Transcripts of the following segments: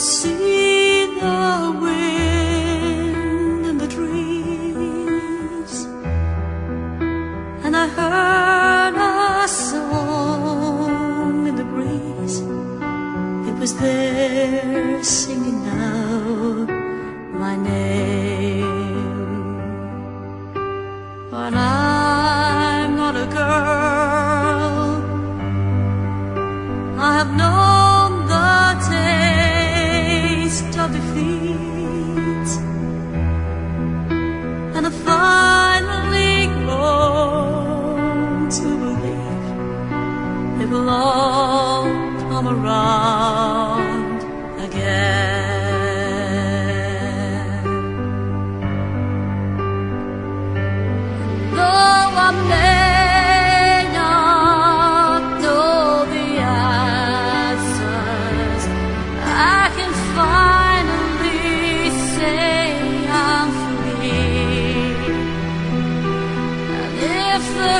see the wind in the trees, and I heard a song in the breeze. It was there singing out my name. But I'm not a girl. I have known the taste of defeat, and I finally grown to believe it will all come around again. Though I may not know the answers, I can finally say I'm free. And if the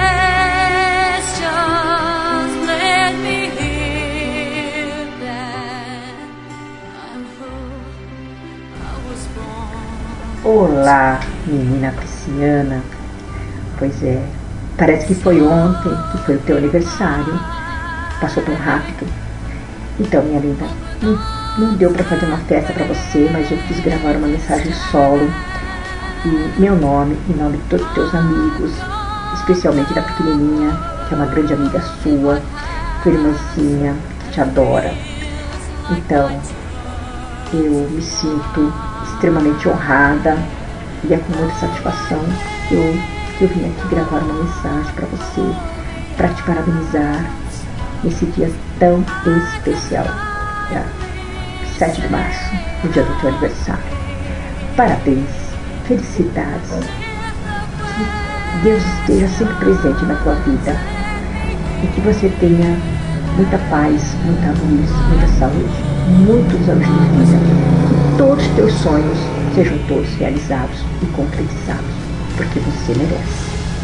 questions let me hear, then I'm who I was born. Olá, menina pisciana. Pois é, parece que foi ontem que foi o teu aniversário. Passou tão rápido. Então, minha linda, não deu pra fazer uma festa pra você, mas eu quis gravar uma mensagem solo. E meu nome, em nome de todos os teus amigos, especialmente da pequenininha, que é uma grande amiga sua, tua irmãzinha, que te adora. Então, eu me sinto extremamente honrada e é com muita satisfação que eu vim aqui gravar uma mensagem para você, para te parabenizar nesse dia tão especial, dia 7 de março, o dia do teu aniversário. Parabéns, felicidades, que Deus esteja sempre presente na tua vida e que você tenha muita paz, muita luz, muita saúde, muitos anos de vida, que todos os teus sonhos sejam todos realizados e concretizados, porque você merece.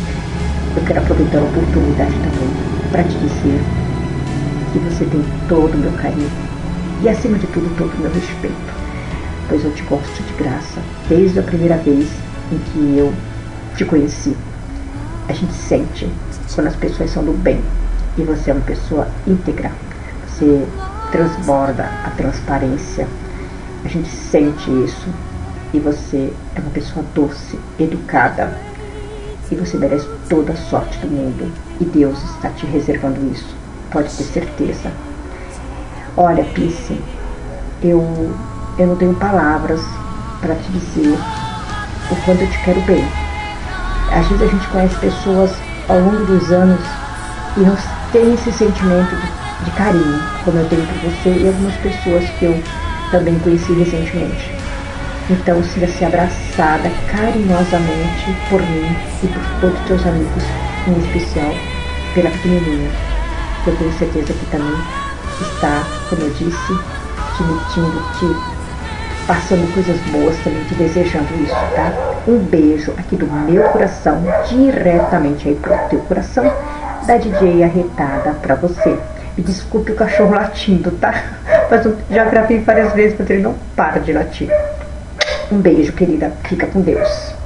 Eu quero aproveitar a oportunidade também para te dizer que você tem todo o meu carinho e, acima de tudo, todo o meu respeito, pois eu te gosto de graça desde a primeira vez em que eu te conheci. A gente sente quando as pessoas são do bem e você é uma pessoa íntegra, você transborda a transparência, a gente sente isso. E você é uma pessoa doce, educada, e você merece toda a sorte do mundo, e Deus está te reservando isso, pode ter certeza. Olha, Pisce, eu não tenho palavras para te dizer o quanto eu te quero bem. Às vezes a gente conhece pessoas ao longo dos anos e não tem esse sentimento de carinho, como eu tenho por você e algumas pessoas que eu também conheci recentemente. Então, sinta-se abraçada carinhosamente por mim e por todos os teus amigos, em especial pela pequenininha, que eu tenho certeza que também está, como eu disse, te mentindo, te passando coisas boas também, te desejando isso, tá? Um beijo aqui do meu coração, diretamente aí pro teu coração, da DJ Arretada pra você. Me desculpe o cachorro latindo, tá? Mas eu já gravei várias vezes, mas ele não para de latir. Um beijo, querida. Fica com Deus.